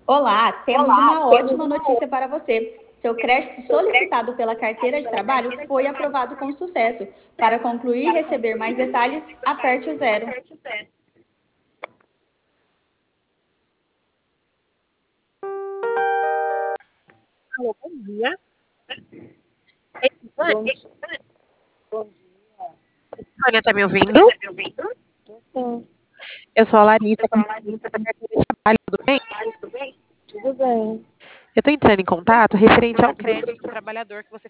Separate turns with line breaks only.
Olá, temos uma ótima notícia para você. Seu crédito solicitado pela carteira de trabalho foi aprovado com sucesso. Para concluir e receber mais detalhes, aperte o zero.
Alô, bom dia.
Bom dia.
Sônia, tá me ouvindo?
Sim,
Eu sou a Larissa, da carteira de trabalho, tudo bem?
tudo bem.
Eu tô entrando em contato referente ao crédito do trabalhador que você